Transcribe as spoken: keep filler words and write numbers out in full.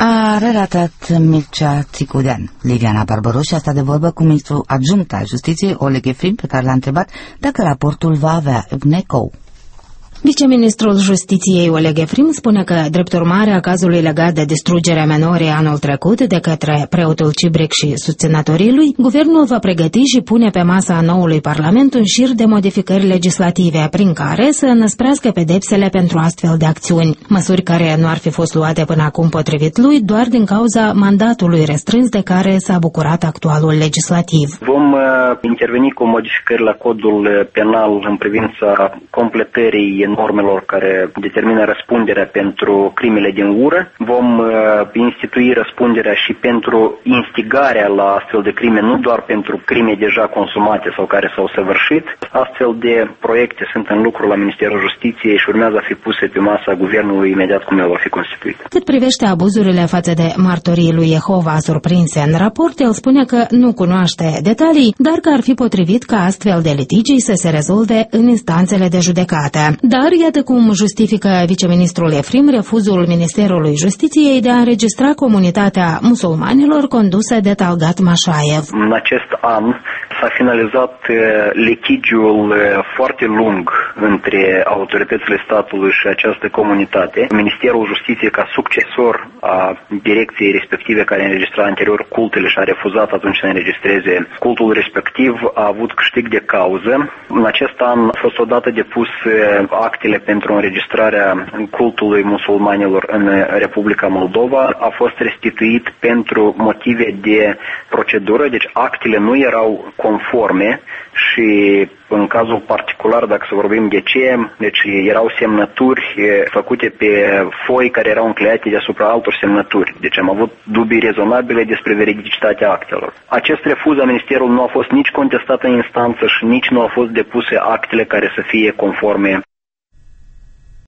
A relatat Mircea Țicudean. Liliana Barbaroș a stat de vorbă cu ministrul adjunct al Justiției, Oleg Efrim, pe care l-a întrebat dacă raportul va avea un ecou. Viceministrul Justiției Oleg Efrim spune că, drept urmare a cazului legat de distrugerea menorii anul trecut de către preotul Cibric și susținătorii lui, guvernul va pregăti și pune pe masa noului Parlament un șir de modificări legislative prin care să înăsprească pedepsele pentru astfel de acțiuni, măsuri care nu ar fi fost luate până acum potrivit lui doar din cauza mandatului restrâns de care s-a bucurat actualul legislativ. Vom uh, interveni cu modificări la codul penal în privința completării normelor care determină răspunderea pentru crimele din ură. Vom uh, institui răspunderea și pentru instigarea la astfel de crime, nu doar pentru crime deja consumate sau care s-au săvârșit. Astfel de proiecte sunt în lucru la Ministerul Justiției și urmează a fi puse pe masa guvernului imediat cum el va fi constituit. Cât privește abuzurile față de martorii lui Jehova surprinse în raport, el spune că nu cunoaște detalii, dar că ar fi potrivit ca astfel de litigii să se rezolve în instanțele de judecată. Dar iată cum justifică viceministrul Efrim refuzul Ministerului Justiției de a înregistra comunitatea musulmanilor condusă de Talgat Mașaev. În acest an s-a finalizat litigiul foarte lung între autoritățile statului și această comunitate. Ministerul Justiției, ca succesor a direcției respective care înregistra anterior cultele și a refuzat atunci să înregistreze cultul respectiv, a avut câștig de cauză. În acest an a fost odată depus actele pentru înregistrarea cultului musulmanilor în Republica Moldova. A fost restituit pentru motive de procedură, deci actele nu erau conforme și în cazul particular, dacă să vorbim de ce, deci erau semnături făcute pe foi care erau încleiate deasupra altor semnături. Deci am avut dubii rezonabile despre veridicitatea actelor. Acest refuz a Ministerului nu a fost nici contestat în instanță și nici nu au fost depuse actele care să fie conforme